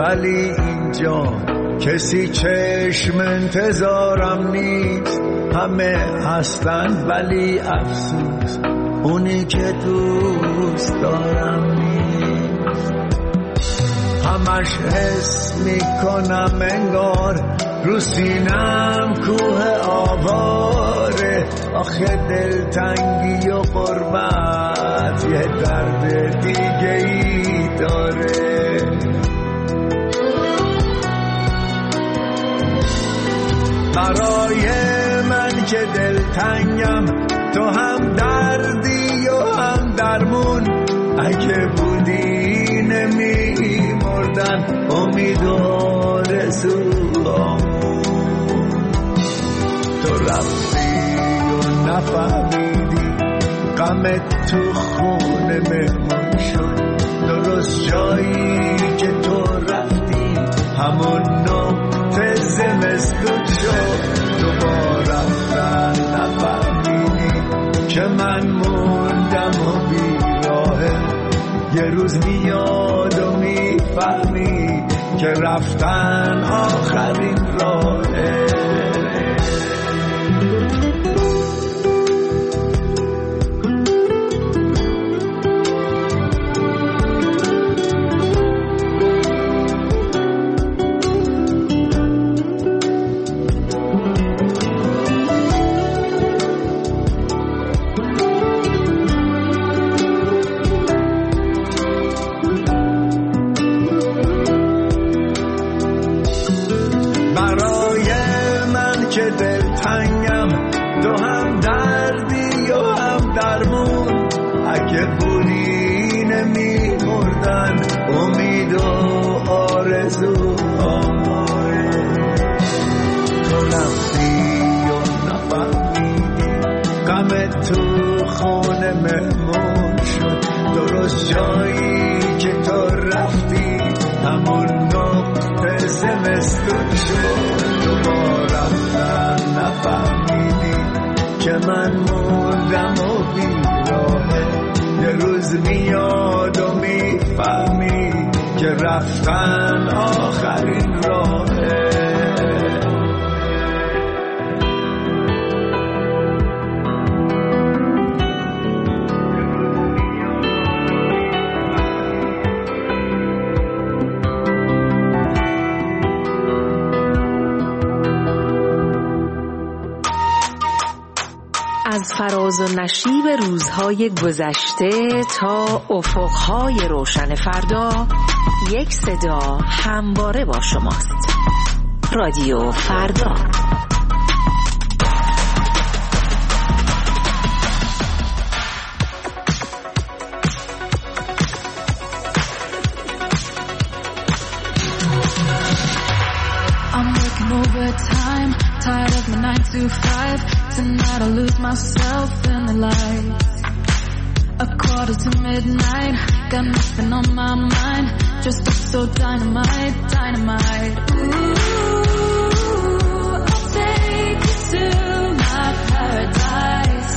ولی اینجا کسی چشم انتظارم نیست. همه هستن ولی افسوس اونی که دوست دارم نیست. همش حس میکنم انگار رو سینم کوه آواره. آخه دلتنگی و غربت یه درد دیگه ای داره. برای من که دلتنگم تو هم دردی و هم درمون. اگه بودی نمی مردن امید و آرزوامون. تو رفتی و نفهمیدی غمت تو خونه مهمون شد. درست جایی که تو رفتی همون نقطه زمستون شد. دوباره رفتن نفهمیدی که من موندم و بیراهه. یه روز میاد و میفهمی که رفتن آخرین راهه. تو خونه مهمون شد. درست جایی که تو رفتی همون نقطه زمستون شد. دوباره رفتن نفهمیدی که من موندم و بیراهه. یه روز میاد و میفهمی که رفتن آخرین راهه. از فراز و نشیب روزهای گذشته تا افقهای روشن فردا، یک صدا همواره با شماست. رادیو فردا. I'm working overtime, tired of my 9 to 5. Tonight I'll lose myself in the lights. 1:45, got nothing on my mind. Just up so dynamite, dynamite. Ooh, I'll take you to my paradise.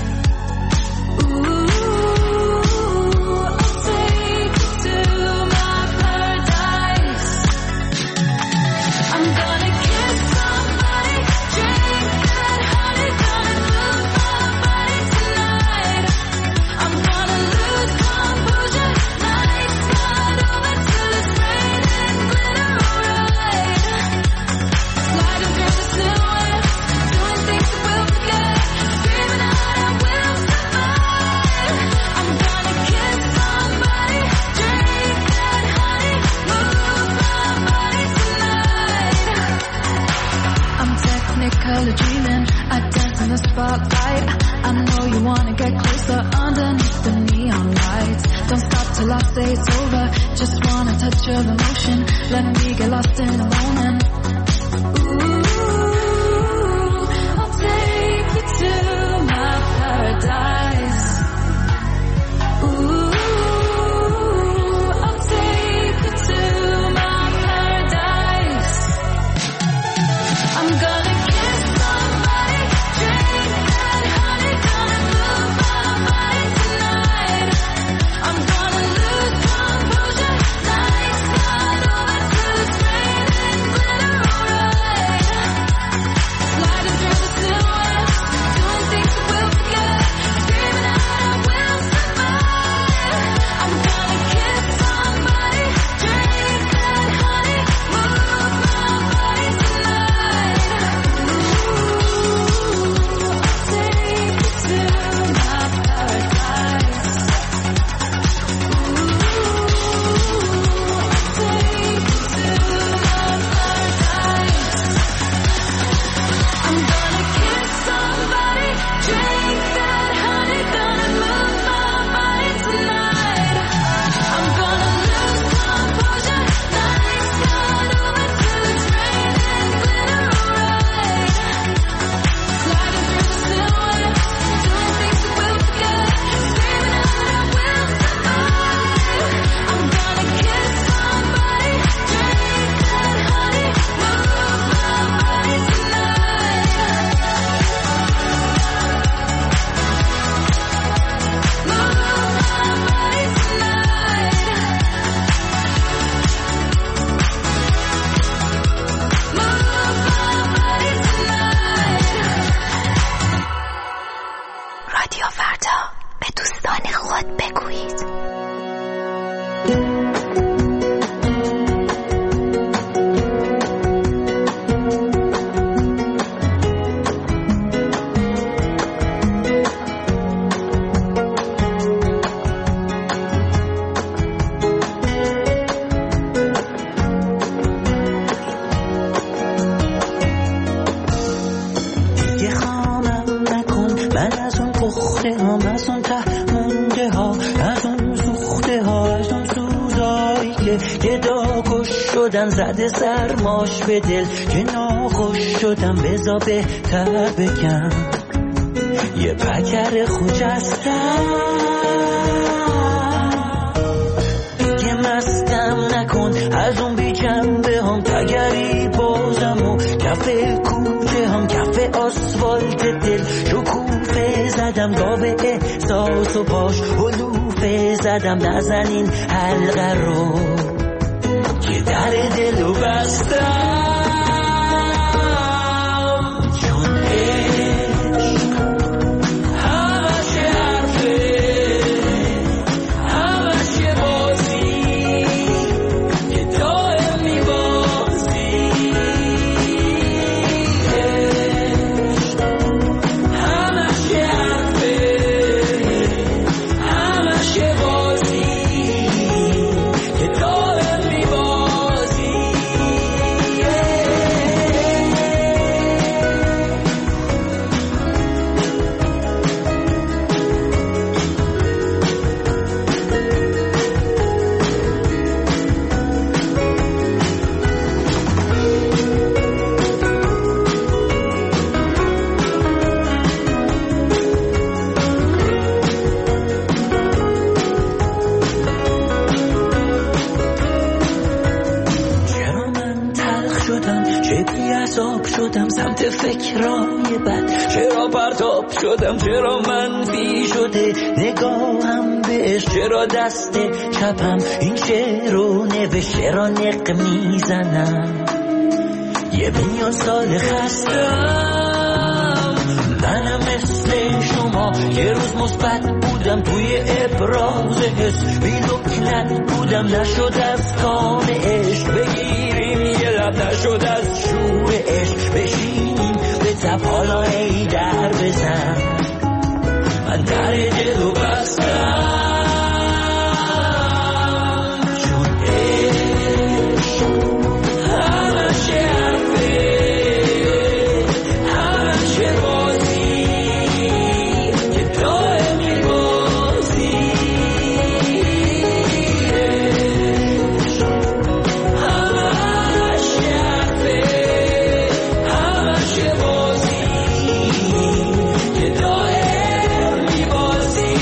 Ooh, I'll take you to my paradise. I'm gonna kiss somebody, drink that honey, gonna move my body tonight. I'm gonna lose composure, lights start over till it's rain and glitter, alright. Sliding through the silhouette, doing things that we'll forget, screaming out I will survive. I'm gonna kiss somebody, drink that honey, move my body tonight. I'm technically dreaming, I dance in the spotlight. I know you wanna get closer underneath the neon lights. Don't stop till I say it's over, just wanna touch your emotion. Let me get lost in the moment. Ooh, I'll take you to my paradise. Ooh, I'll take you to my paradise. I'm gonna kiss somebody, drink that honey, gonna move my body tonight. I'm gonna lose composure, lights start over till من از اون پخته ها، از اون ته مونده ها، از اون سوخته ها، از اون سوزایی که گدا کش شدن زده سرماش به دل که ناخوش شدم. بزا بهتر بگم یه پکر خجستم دیگه مستم نکن از اون بی جنبه هم تگری بازم و کف کوچه هم کف آسفالت دل شکوفه زدم گاو احساس و پاش حلوفه زدم. نزنین حلقه رو که در دلو بستم فکرای بد چرا پرتاب شدم، چرا منفی شده نگاهم بهش، چرا دست چپم این شعر رو نوشت، چرا نق میزنم یه میلیون سال خستم. منم مثل شما یه روز مثبت بودم توی ابراز حس، بی لکنت بودم نشد از کام عشق بگیریم یه لب، نشد از شور عشق بشینیم به تب، حالا ای در بزن من در دلو بستم چون عشق همشه حرفه همشه بازی که دائمی بازی همشه حرفه همشه بازی که دائمی بازی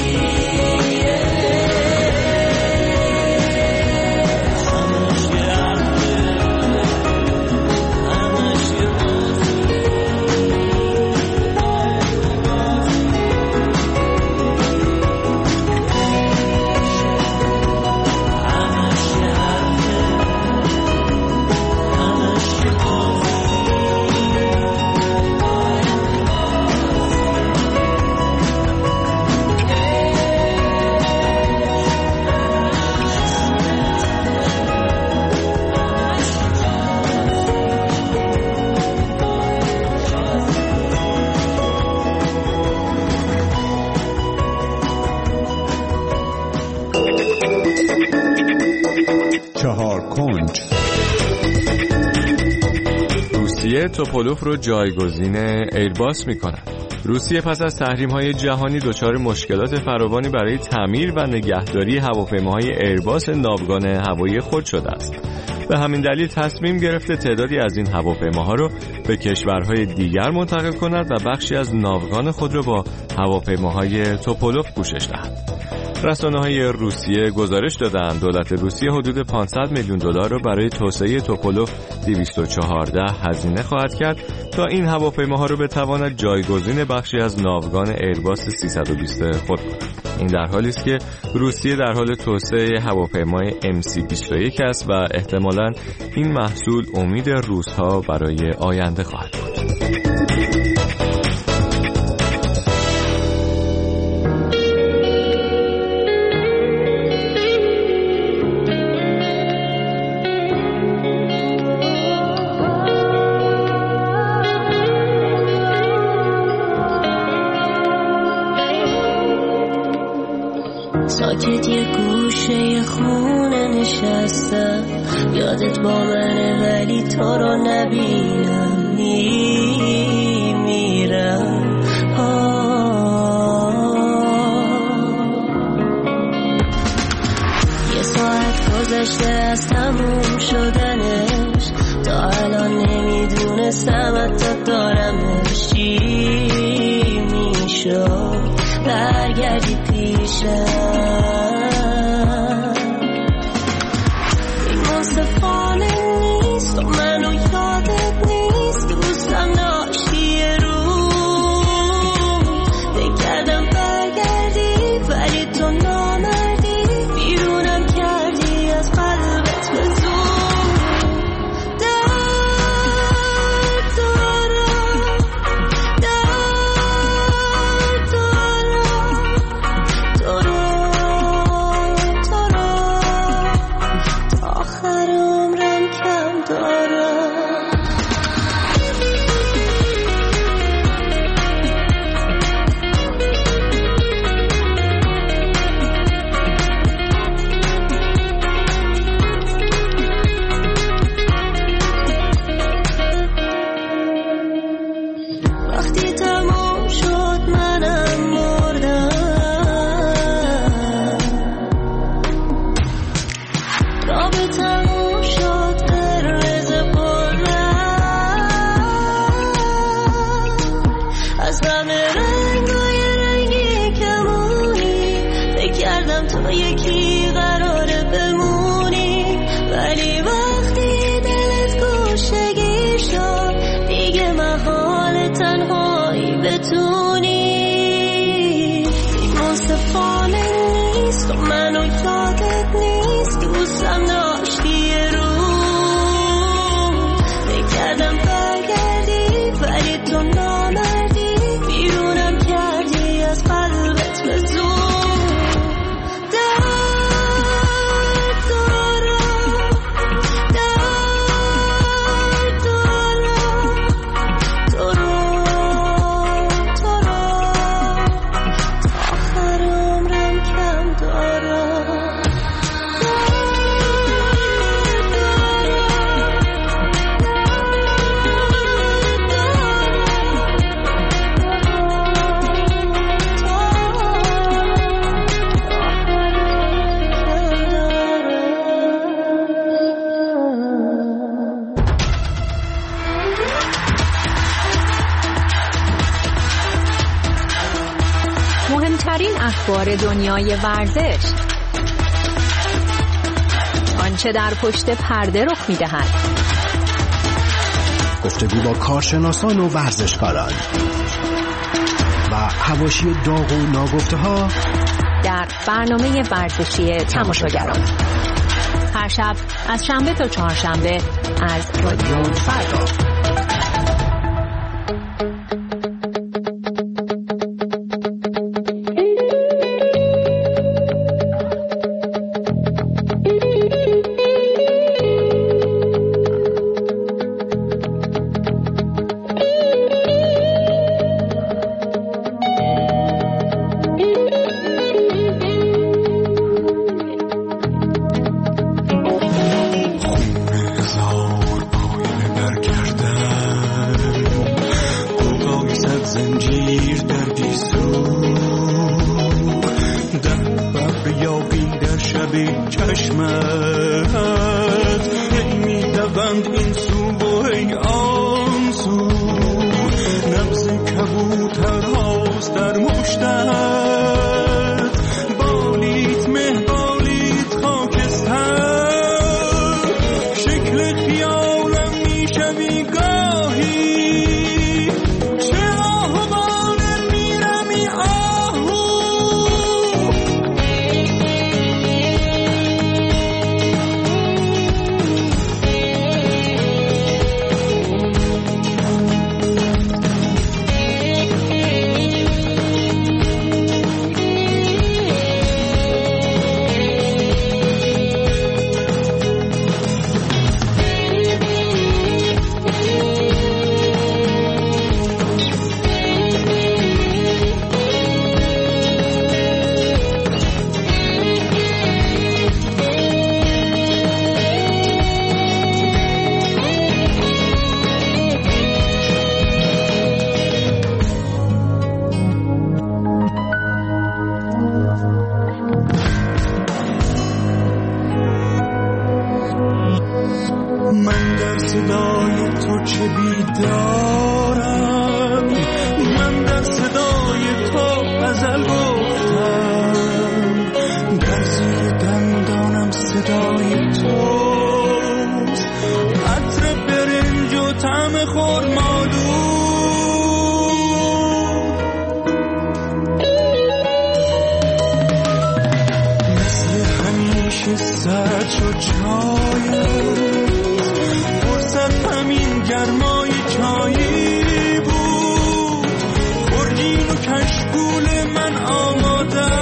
چهار کنج. روسیه توپولوف رو جایگزین ایرباس می‌کند. روسیه پس از تحریم‌های جهانی دچار مشکلات فراوانی برای تعمیر و نگهداری هواپیماهای ایرباس ناوگان هوایی خود شده است. به همین دلیل تصمیم گرفته تعدادی از این هواپیماها رو به کشورهای دیگر منتقل کند و بخشی از ناوگان خود رو با هواپیماهای توپولوف پوشش دهد. رسانه‌های روسیه گزارش دادند دولت روسیه حدود 500 میلیون دلار را برای توسعه توپولوف 214 هزینه خواهد کرد تا این هواپیماها را بتواند جایگزین بخشی از ناوگان ایرباس 320 خود کند. این در حالی است که روسیه در حال توسعه هواپیمای MC-21 است و احتمالاً این محصول امید روس‌ها برای آینده خواهد بود. ساکت یه گوشه خونه نشستم، یادت با منه ولی تو رو نبینم، میمیرم. برگردی پیشم. این منصفانه نیست و منو یادت نیست، دوستم داشتی رو بگردم برگردی ولی تو نامردی، بیرونم کردی از قلبت به زور. اخبار دنیای ورزش، آنچه در پشت پرده رخ می‌دهد، گفتگو با کارشناسان و ورزشکاران و حواشی داغ و ناگفته‌ها در برنامه ورزشی تماشاگران، هر شب از شنبه تا چهارشنبه از رادیو فردا. میشوی گاهی، چه آهوانه میرم فرصت شد شاید فرصت همین گرمای چایی بود خورگین و کشکول من آماده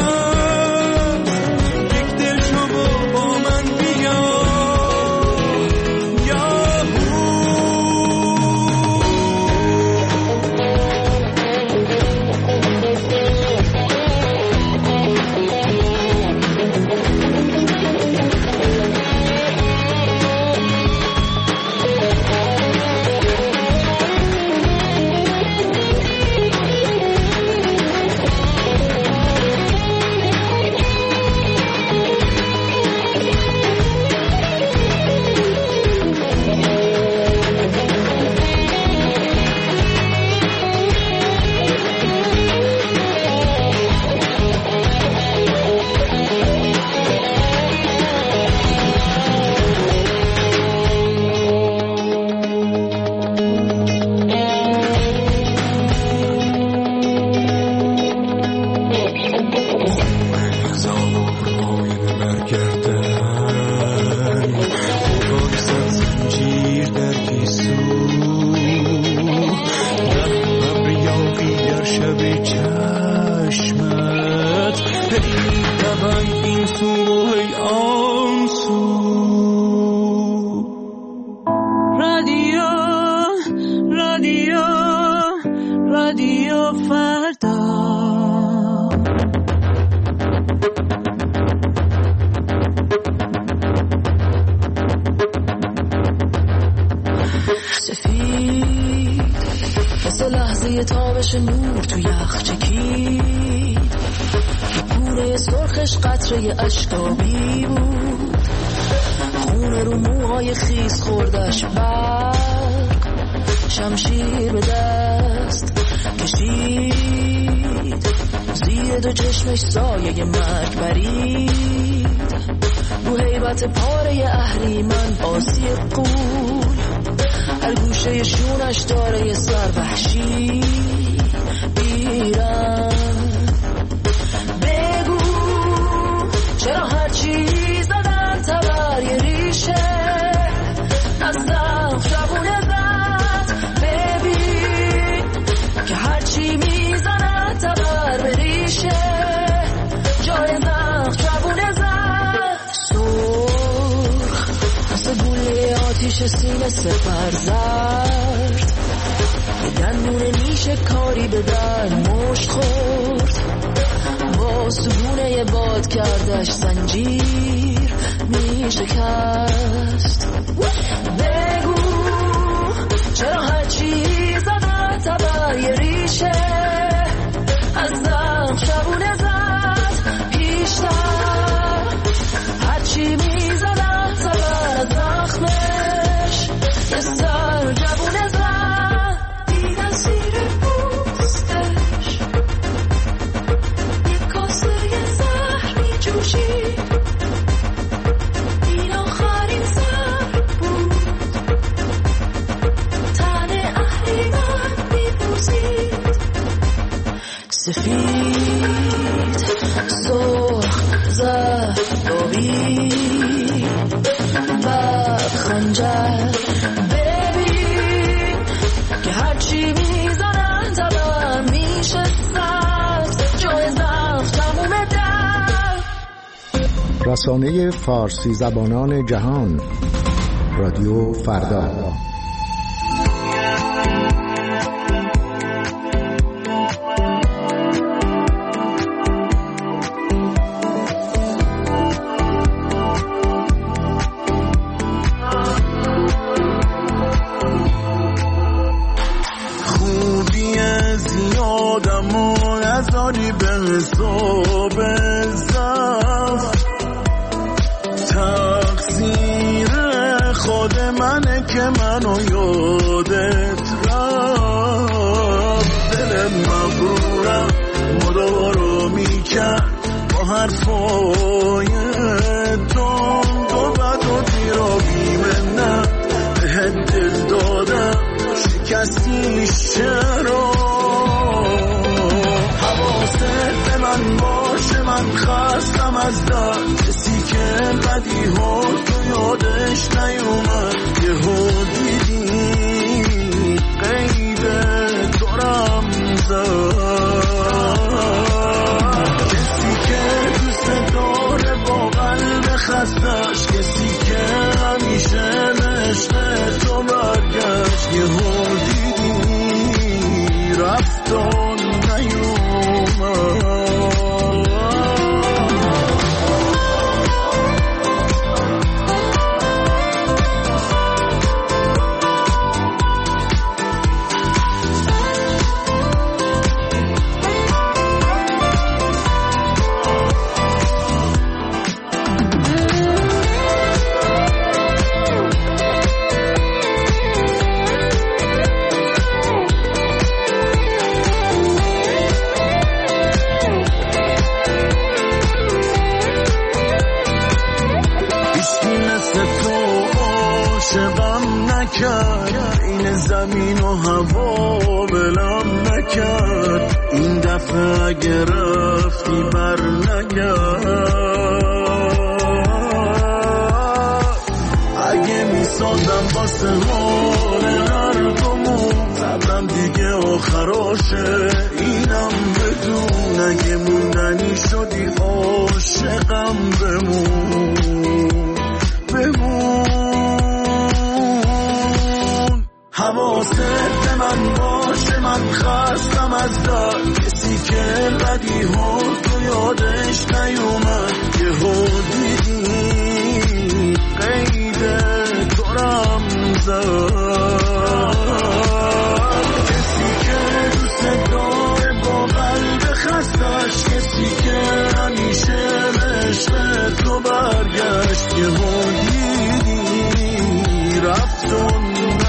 یک دل شما با من بیا لحظه تابش نور تو یخ چکید پونه سرخش قطره اشکابی بود خونه رو موهای خیس خوردش برق شمشیر به دست کشید زیر دو چشمش سایه مرگ برید رو حیبت پاره اهریمن آسی قول هر گوشه شونش داره یه سر وحشی بیرن بگو چرا هرچی زدن تبر یه ریشه از زخم شبونه زد ببین که هرچی میزنن تبر به ریشه جای زخم شبونه زد سرخ مثل گوله آتیش سینه سپر زرد دندون نیشه کاری به در مشت خورد با سبونه باد کردش زنجیر می شکست بگو چرا هرچی زدن تبر یه ریشه از زخم شبونه زد پیشتر هرچی می زدن تبر از زخمش یه سر جبونه زد دیدن زیر پوستش یک کاسه زهر می جوشید این آخرین سر بود تن اهریمن می بوزید سفید سرخ زرد آبی بعد خنجر ببین که هرچی میزنن تبر میشه سبز جای زخم تموم در رسانه فارسی زبانان جهان رادیو فردا. نذاری به حساب زخم تقصیر خود منه که منو یادت رفت دل مغرورم مدارو میکرد با حرفای تند و بد و تیرا بیمنم بهت دل دادم شکستی چرا من باشه من خستم از در کسی که بدی ها نیومد یهو دیدی قید دورم کسی که دوست داره با قلب خستش، کسی که همیشه نشته تو برگشت یهو دیدی رفت و نیومد. این زمین و هوا بلم نکرد، این دفعه اگه رفتی بر نگرد. اگه میسازم واسه حال هر دومون صبرم دیگه آخراشه، اینم بدون اگه موندنی شدی عاشقم بمون. حواست به من باشه، من خستم از در کسی که بدی ها تو یادش نیومد یهو دیدی قید دورم زد. کسی که دوست داره با قلب خستش، کسی که همیشه عشق تو برگشت یهو دیدی رفت و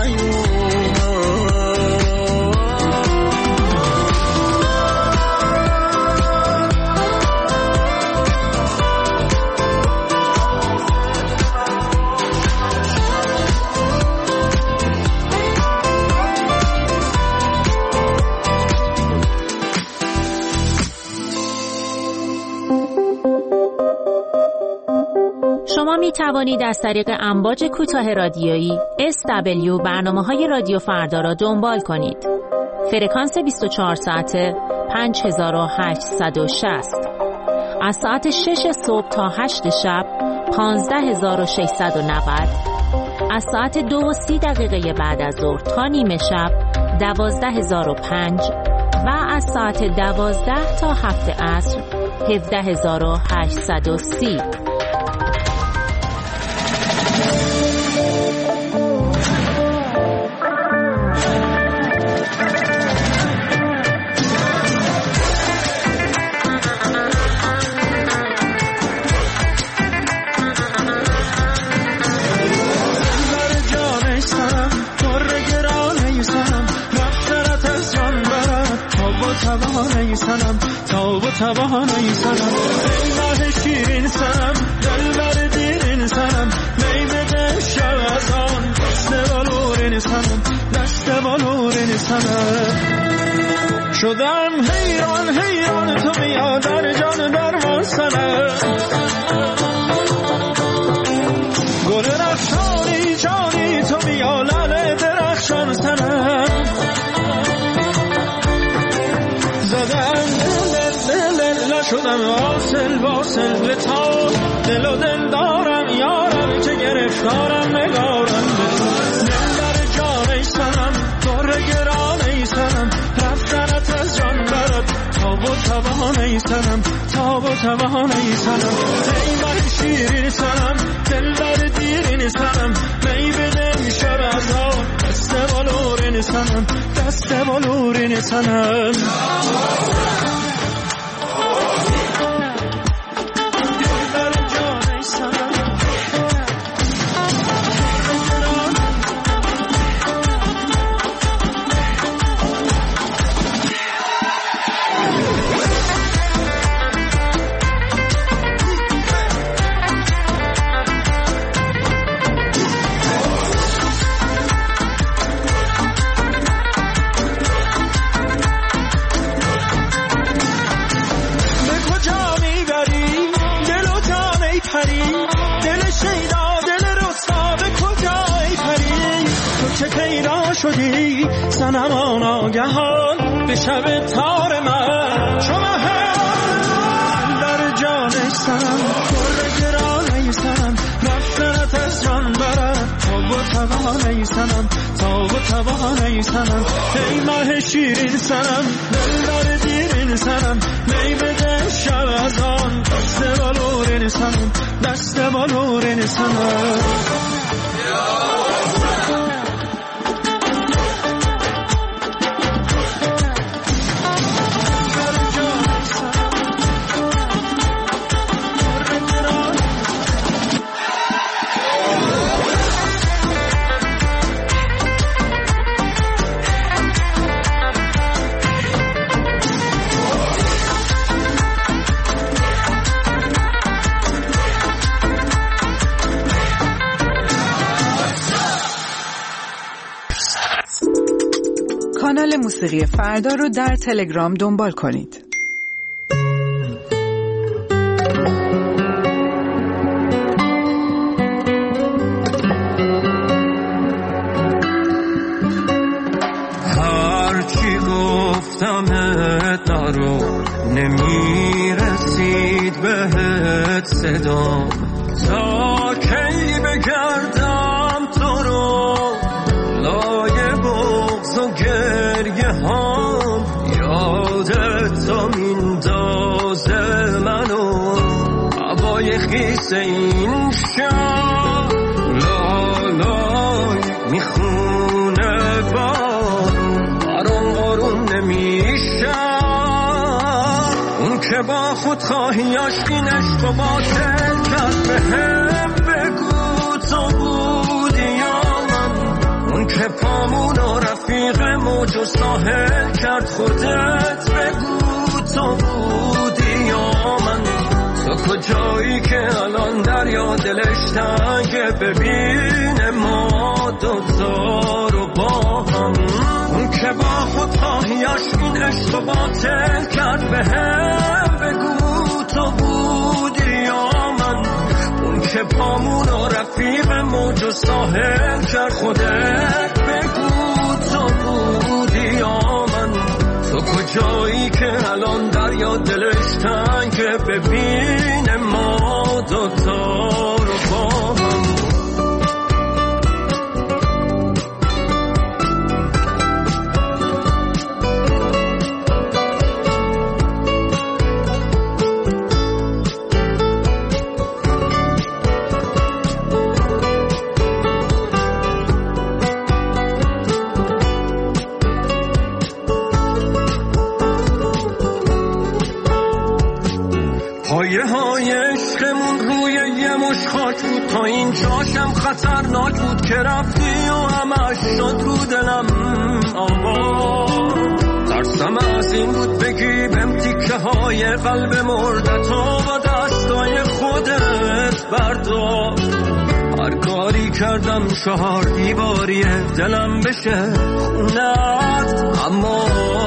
شما می توانید از طریق امواج کوتاه رادیویی SW برنامه‌های رادیو فردا را دنبال کنید. فرکانس 24 ساعته 5860. از ساعت 6 صبح تا 8 شب 15690. از ساعت 2:30 بعد از ظهر تا نیمه شب 12005 و از ساعت 12 تا 7 عصر 17830. توانایی سنم ای ماه شیرین سنم دلبر دیرین سنم می بده شب از آن دست بالورین سنم دست بالورین سنم. شدم حیران حیران تو میاد در جان درمان سنم. گل رخشانی جانی تو میاد لعل درخشان سنم. شدم واصل به تا دل و دل دارم یارم که گرفتارم نگارم دل در جان ای سنم دور گران ای سنم رفتنت از جان برد تاب و توان ای سنم تاب و توان ای سنم ای من شیرین سنم دل در دیرین سنم می بده شب از آن دست بالورین سنم دست بالورین سنم. شدی صنما ناگهان به شب تار من چو مهران در جانش سنم پر گرانه سنم رفتنت از جان برد تا و توانه سنم تا و توانه سنم ای ماه شیرین سنم دل بر دیرین سنم می بده شب از آن دست بالورین سنم دست بالورین سنم کانال موسیقی فردا رو در تلگرام دنبال کنید. هرچی گفتم نرو نمیرسید بهت صدام تا کی بگردم تو رو لای بغض و گریه هم یادت تا میندازه منو هوای خیس این شب لالای میخونه برام آروم نمیشه اون که با خود خواهیاش این عشق و باطل کرد به هم بگو تو بودی یا من اون که پامون و رفیق موج و ساحل کرد خودت بگو تو بودی یا من تو کجایی که الان دریا دلش تنگه ببینه ما دوتا رو با هم اون که با خود خواهیاش این عشق و باطل کرد به هم بگو تو بودی یا من اون که پامون و رفیق موج و ساحل کرد خودت بگو تو بودی یا من تو کجایی که الان دریا دلش تنگه ببینه ما دوتا رو با هم پایه های عشقمون روی یه مش خاک بود تا این جاشم خطرناک بود که رفتی و همش شد رو دلم آوا ترسم از این بود بگی بهم تیکه های قلب مردتو با دستای خودت بردار هر کاری کردم 4 دیواریه دلم بشه خونت اما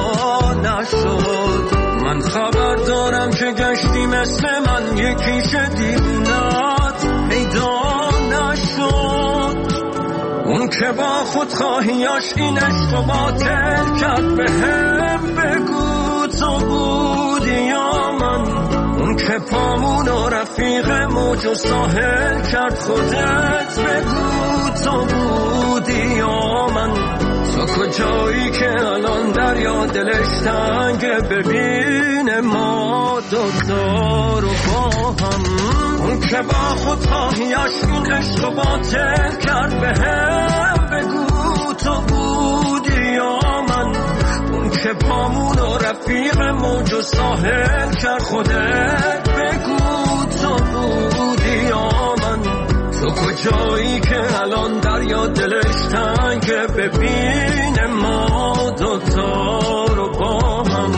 نشد من خبر دارم که گشتی مثل من یکیش دیوونت پیدا نشد اون که با خود خواهیاش این عشق و باطل کرد به هم بگو تو بودی یا من اون که پامون و رفیق موج و ساحل کرد خودت بگو تو بودی یا من تو کجایی که الان دریا دلش تنگه ببینه ما دوتا رو با هم اون که با خود خواهیاش این عشق و باطل کرد به هم بگو تو بودی یا من اون که پامون و رفیق موج و ساحل کرد خودت بگو تو بودی یا من تو کجایی که الان دریا دلش تنگه ببینه ما دوتا رو با هم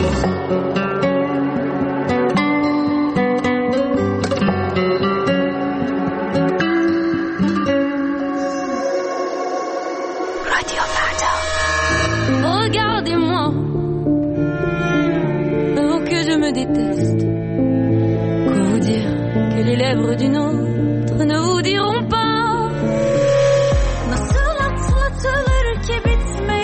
رادیو فردا Regardez-moi avant que je me déteste Quoi vous dire que les lèvres d'une autre ne vous diront pas Nasıl atlatılır ki bitmez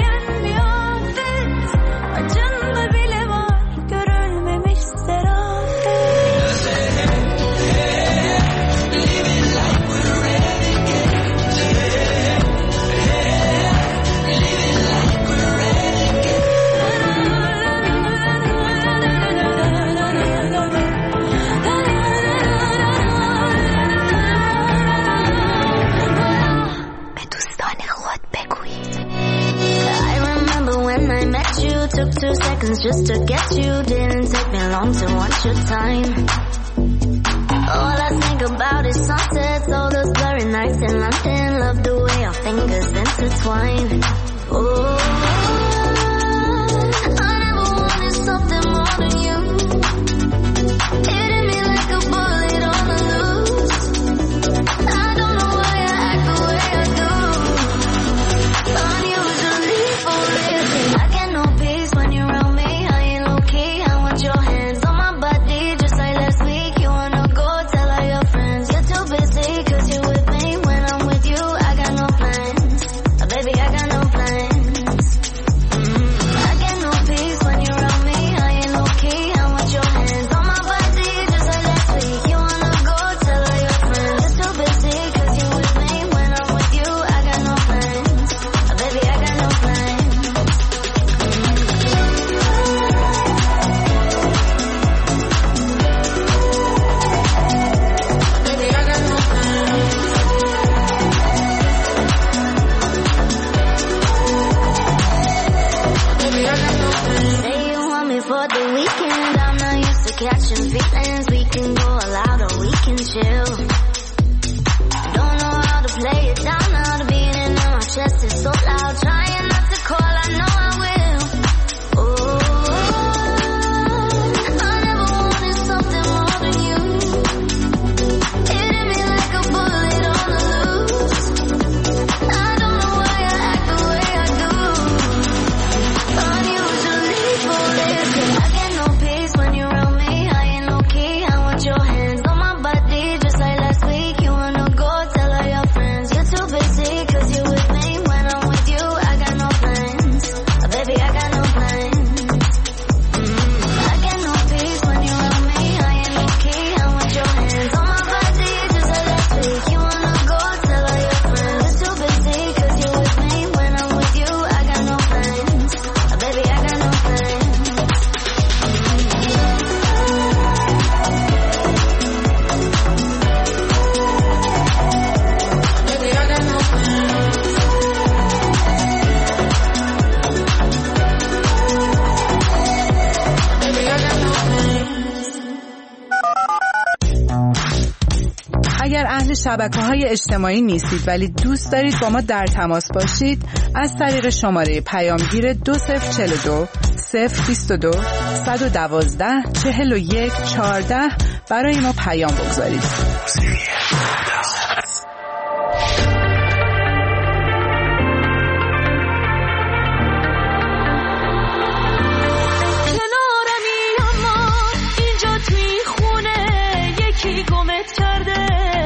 plans just to get you. Didn't take me long to want your time. All I think about is sunsets, all those blurry nights in London. Love the way our fingers intertwine. Oh, I never wanted something more than you. Hitting me like a bullet on the loose. I don't know why I act the way I do. Unusually foolish. I get no peace when you're around me. I ain't low key. I want your hands on my body, just like last week. You wanna go tell all your friends you're too busy, 'cause you're with me. When I'm with you, I got no plans. Baby, I got no plans. I get no peace when you're around me. I ain't low key. I want your hands on my body, just like last week. You wanna go tell all your friends you're too busy, 'cause you're with me. When I'm with you, I got no plans. Baby, I got no plans. Baby, I got no plans. Baby, I got no plans. Say you want me for the weekend. I'm not used to catching feelings. We can go all out or we can chill. Don't know how to play it down now. The beating in my chest is so loud. Trying not to call, I know I will. Oh, I never wanted something more than you. Hitting me like a bullet on the loose. I don't know why I act the way I do. Unusually foolish. I get no peace when you're around me. I ain't low key. I want your hands on my body, just like last week. You wanna go tell all your friends you're too busy, 'cause you're with me. When I'm with you, I got no plans. Baby, I got no plans. I get no peace when you're around me. I ain't low key. I want your hands on my body, just like last week. You wanna go tell all your friends you're too busy, 'cause you're with me. When I'm with you, I got no plans. Baby, I got no plans. Baby, I got no plans. Baby, I got no plans. اگر اهل شبکه‌های اجتماعی نیستید ولی دوست دارید با ما در تماس باشید، از طریق شماره پیامگیر 2042 022 112 41 14 برای ما پیام بگذارید. کنارمی اما اینجا توی خونه یکی گمت کرده،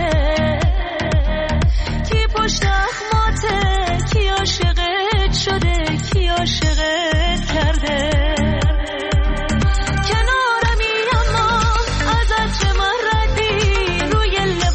کی پشت اخماته، کی عاشقت شده، کی عاشقت کرده. کنارمی اما از عطر من ردی روی لباس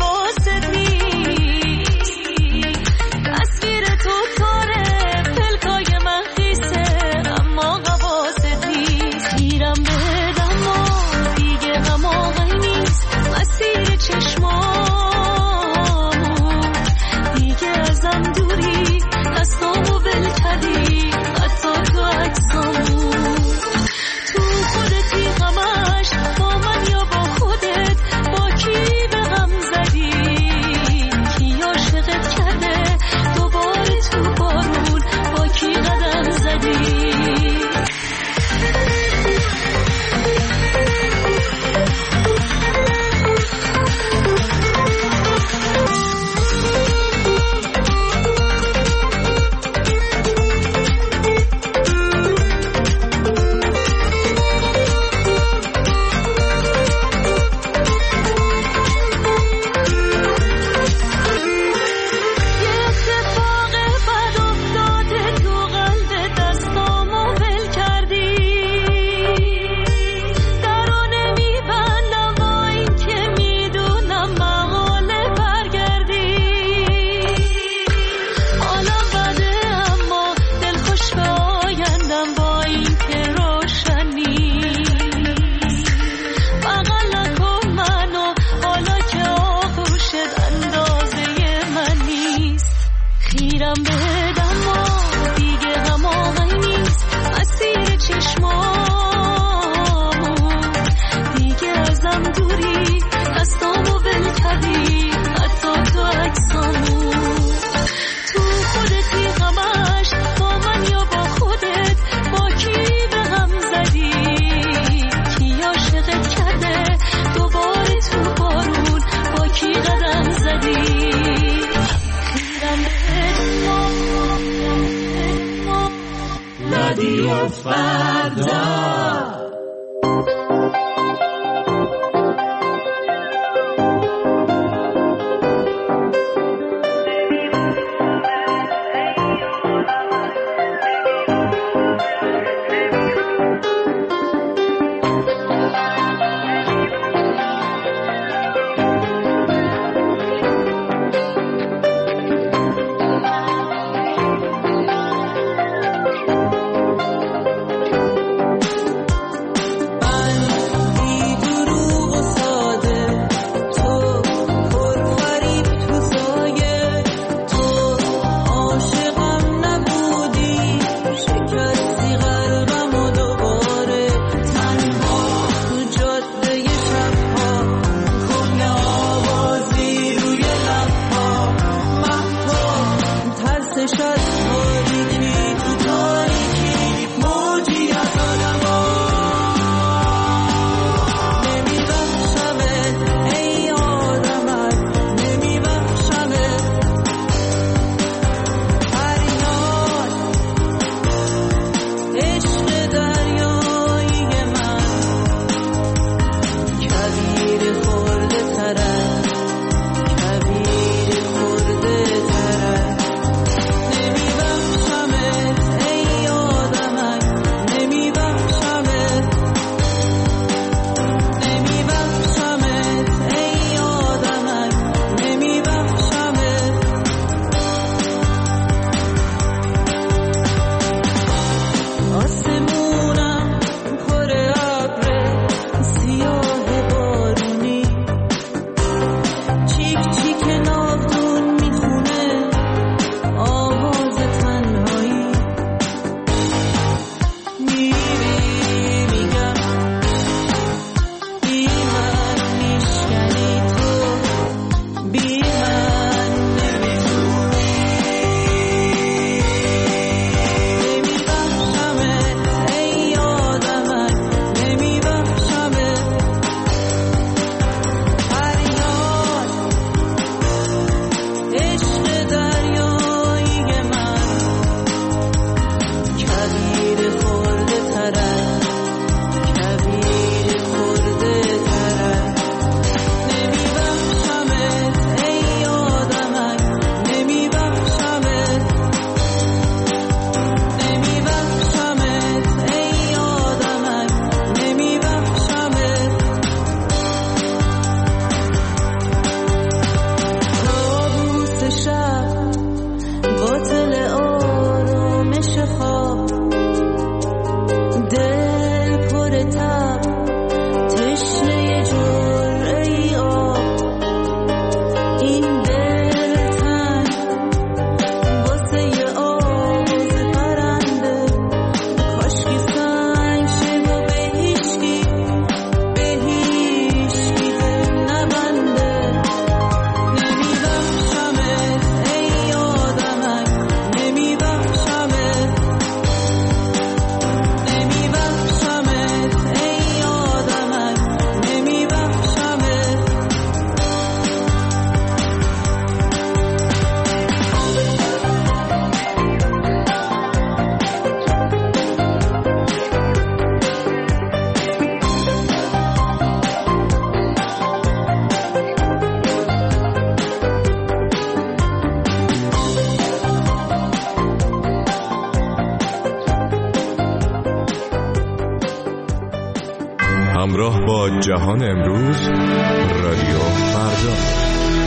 همراه با جهان امروز، رادیو فردا.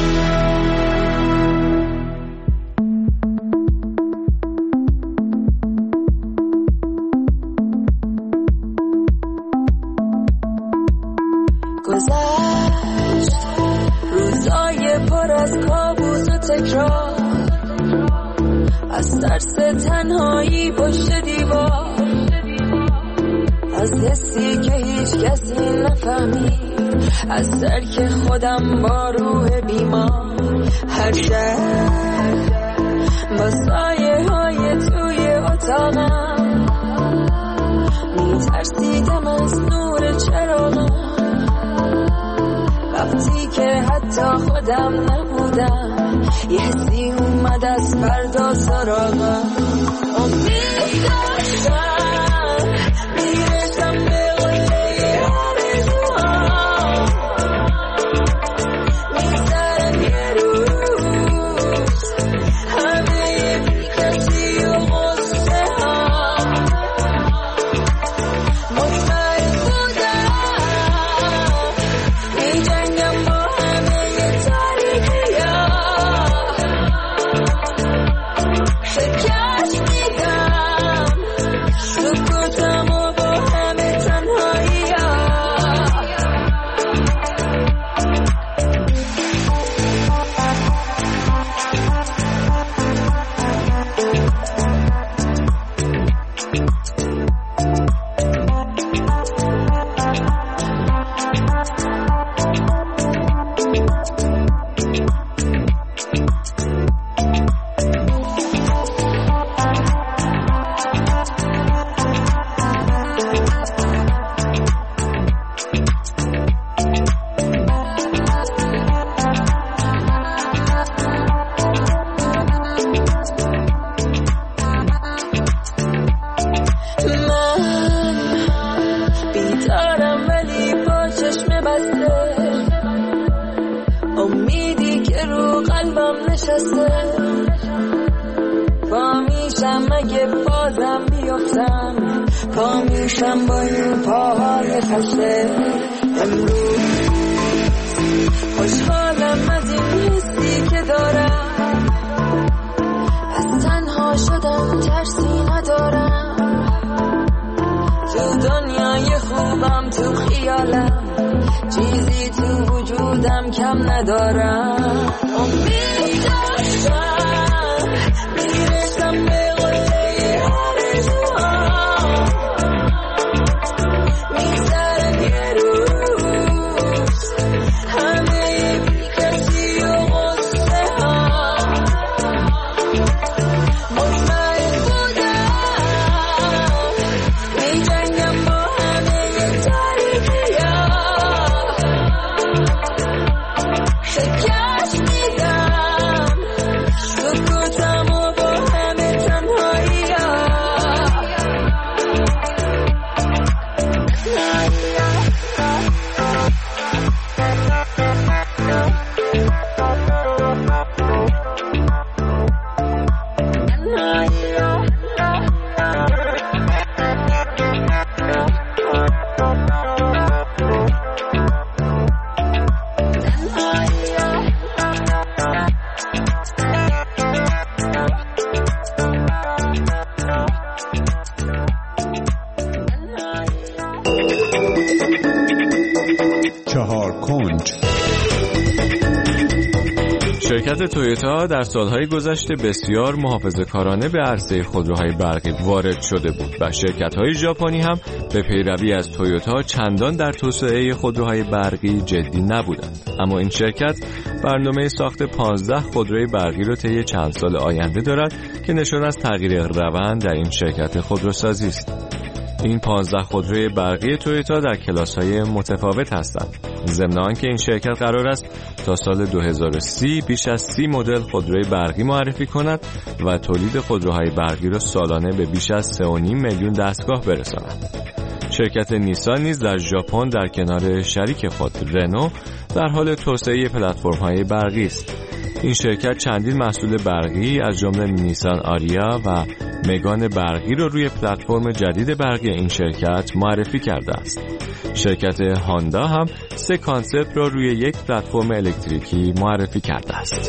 گذشت روزای پر از کابوس و تکرار، از ترس تنهایی پشت دیوار، از حسی که هیچ کسی نفهمید، از ترک خودم با روح بیمار. هر شب با سایه های توی اتاقم میترسیدم از نور چراغم، وقتی که حتی خودم نبودم یه حسی اومد از فردا سراغم. امید داشتم میرسم به قله آرزوهام، میگذرم یه روز همه بی‌کسی و غصه ها. مطمئن بودم میجنگم با همه تاریکی ها، شکست میدم سکوتم و با همه تنهایی ها. بیدارم ولی با چشم بسته، امیدی که رو قلبم نشسته. پا میشم اگه بازم بیفتم، پا میشم با این پاهای خسته. امروز خوشحالم از این حسی که دارم، از تنها شدم ترسی ندارم. تو دنیای خوبم تو خیالم، چیزی تو وجودم کم ندارم. امید داشتم میرسم به قله آرزوهام، میگذرم یه روز همه بی‌کسی و غصه ها. مطمئن بودم میجنگم با همه تاریکی ها، شکست میدم سکوتم و با همه تنهایی ها. چهار کنج. شرکت تویوتا در سالهای گذشته بسیار محافظه‌کارانه به عرصه خودروهای برقی وارد شده بود و شرکت‌های ژاپنی هم به پیروی از تویوتا چندان در توسعه خودروهای برقی جدی نبودند. اما این شرکت برنامه ساخت 15 خودروی برقی را طی چند سال آینده دارد که نشان از تغییر روند در این شرکت خودروسازی است. این 15 خودروی برقی تویوتا در کلاس‌های متفاوت هستند. ضمن آنکه این شرکت قرار است تا سال 2030 بیش از 30 مدل خودروی برقی معرفی کند و تولید خودروهای برقی را سالانه به بیش از 3.5 میلیون دستگاه برساند. شرکت نیسان نیز در ژاپن در کنار شریک خود رنو در حال توسعه پلتفرم‌های برقی است. این شرکت چندین محصول برقی از جمله نیسان آریا و مگان برقی را روی پلتفرم جدید برقی این شرکت معرفی کرده است. شرکت هاندا هم 3 کانسپت را روی یک پلتفرم الکتریکی معرفی کرده است.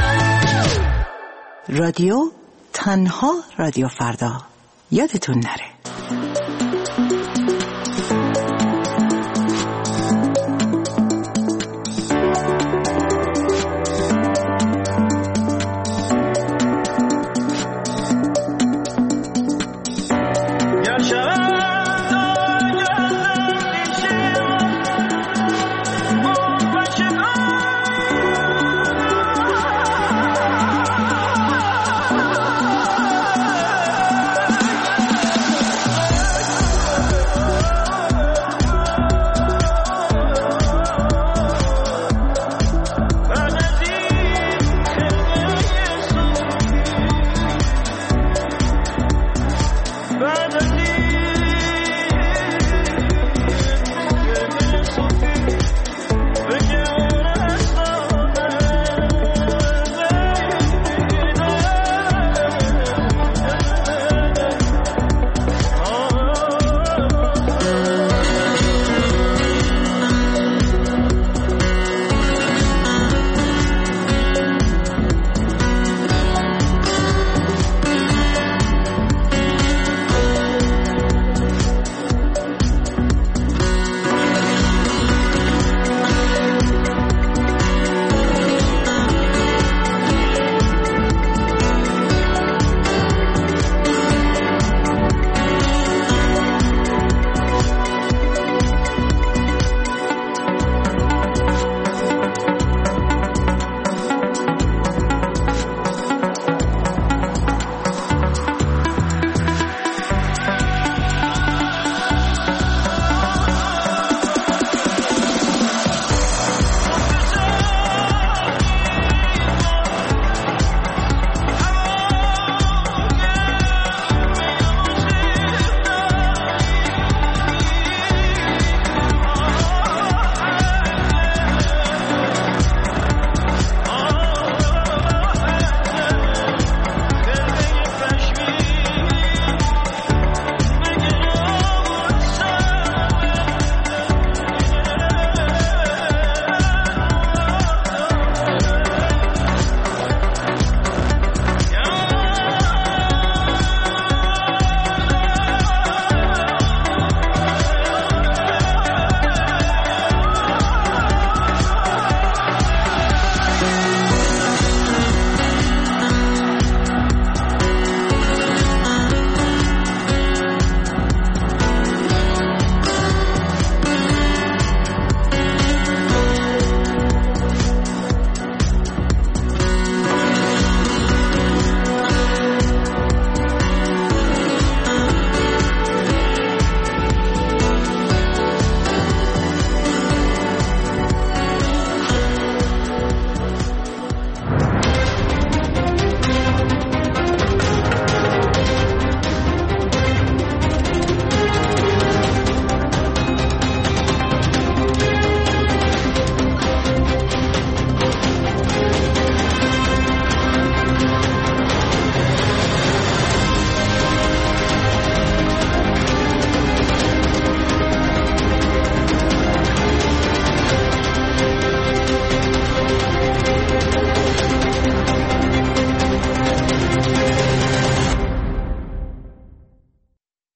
رادیو تنها رادیو فردا، یادتون نره.